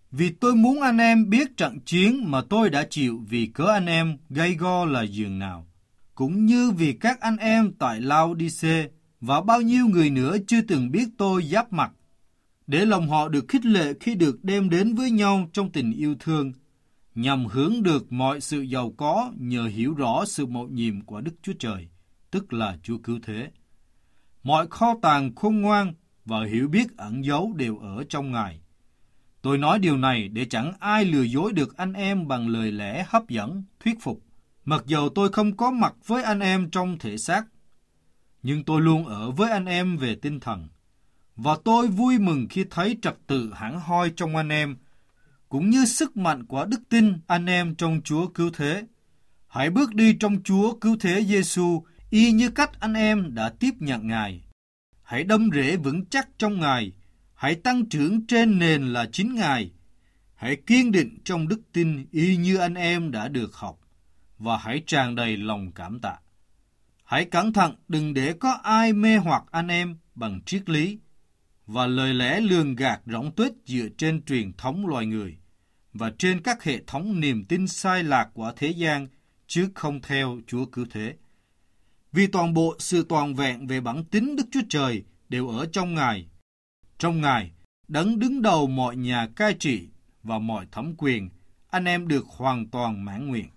Vì tôi muốn anh em biết trận chiến mà tôi đã chịu vì cớ anh em gay go là giường nào, cũng như vì các anh em tại Lao-đi-xê và bao nhiêu người nữa chưa từng biết tôi giáp mặt, để lòng họ được khích lệ khi được đem đến với nhau trong tình yêu thương, nhằm hưởng được mọi sự giàu có nhờ hiểu rõ sự mầu nhiệm của Đức Chúa Trời, tức là Chúa Cứu Thế. Mọi kho tàng khôn ngoan và hiểu biết ẩn giấu đều ở trong Ngài. Tôi nói điều này để chẳng ai lừa dối được anh em bằng lời lẽ hấp dẫn, thuyết phục. Mặc dầu tôi không có mặt với anh em trong thể xác, nhưng tôi luôn ở với anh em về tinh thần. Và tôi vui mừng khi thấy trật tự hẳn hoi trong anh em, cũng như sức mạnh của đức tin anh em trong Chúa Cứu Thế. Hãy bước đi trong Chúa Cứu Thế Giêsu y như cách anh em đã tiếp nhận Ngài. Hãy đâm rễ vững chắc trong Ngài. Hãy tăng trưởng trên nền là chính Ngài. Hãy kiên định trong đức tin y như anh em đã được học, và hãy tràn đầy lòng cảm tạ. Hãy cẩn thận đừng để có ai mê hoặc anh em bằng triết lý và lời lẽ lường gạt rỗng tuếch dựa trên truyền thống loài người và trên các hệ thống niềm tin sai lạc của thế gian, chứ không theo Chúa Cứu Thế. Vì toàn bộ sự toàn vẹn về bản tính Đức Chúa Trời đều ở trong Ngài. Trong Ngài, Đấng đứng đầu mọi nhà cai trị và mọi thẩm quyền, anh em được hoàn toàn mãn nguyện.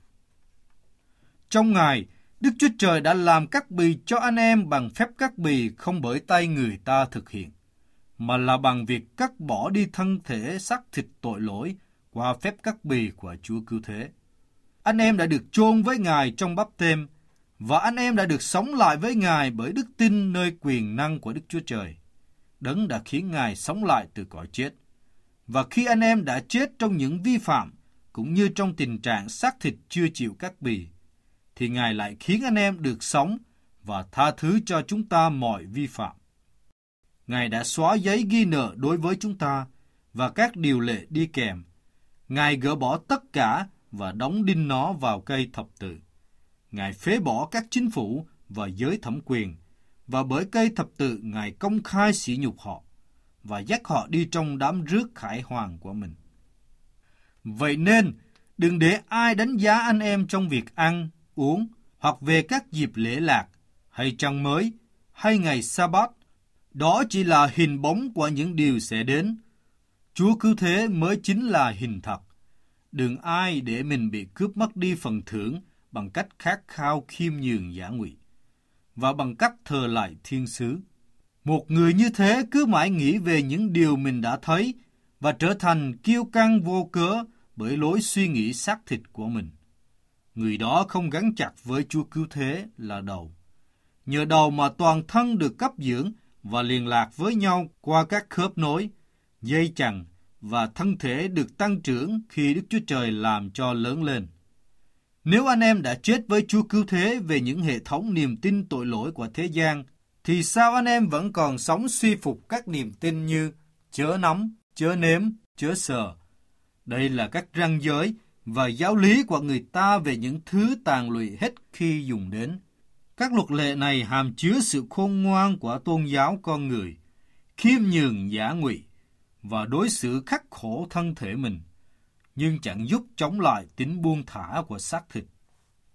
Trong Ngài, Đức Chúa Trời đã làm cắt bì cho anh em bằng phép cắt bì không bởi tay người ta thực hiện, mà là bằng việc cắt bỏ đi thân thể xác thịt tội lỗi qua phép cắt bì của Chúa Cứu Thế. Anh em đã được chôn với Ngài trong báp têm, và anh em đã được sống lại với Ngài bởi đức tin nơi quyền năng của Đức Chúa Trời. Đấng đã khiến Ngài sống lại từ cõi chết. Và khi anh em đã chết trong những vi phạm, cũng như trong tình trạng xác thịt chưa chịu cắt bì, thì Ngài lại khiến anh em được sống và tha thứ cho chúng ta mọi vi phạm. Ngài đã xóa giấy ghi nợ đối với chúng ta và các điều lệ đi kèm. Ngài gỡ bỏ tất cả và đóng đinh nó vào cây thập tự. Ngài phế bỏ các chính phủ và giới thẩm quyền, và bởi cây thập tự Ngài công khai sỉ nhục họ và dắt họ đi trong đám rước khải hoàn của mình. Vậy nên, đừng để ai đánh giá anh em trong việc ăn, uống, hoặc về các dịp lễ lạc, hay trăng mới, hay ngày Sa-bát. Đó chỉ là hình bóng của những điều sẽ đến. Chúa Cứu Thế mới chính là hình thật. Đừng ai để mình bị cướp mất đi phần thưởng bằng cách khát khao khiêm nhường dã ngụy và bằng cách thờ lại thiên sứ. Một người như thế cứ mãi nghĩ về những điều mình đã thấy và trở thành kiêu căng vô cớ bởi lối suy nghĩ xác thịt của mình. Người đó không gắn chặt với Chúa Cứu Thế là đầu. Nhờ đầu mà toàn thân được cấp dưỡng và liên lạc với nhau qua các khớp nối, dây chằng, và thân thể được tăng trưởng khi Đức Chúa Trời làm cho lớn lên. Nếu anh em đã chết với Chúa Cứu Thế về những hệ thống niềm tin tội lỗi của thế gian, thì sao anh em vẫn còn sống suy phục các niềm tin như chớ nắm, chớ nếm, chớ sờ? Đây là các ranh giới và giáo lý của người ta về những thứ tàn lụy hết khi dùng đến. Các luật lệ này hàm chứa sự khôn ngoan của tôn giáo con người, khiêm nhường dã ngụy và đối xử khắc khổ thân thể mình, nhưng chẳng giúp chống lại tính buông thả của xác thịt.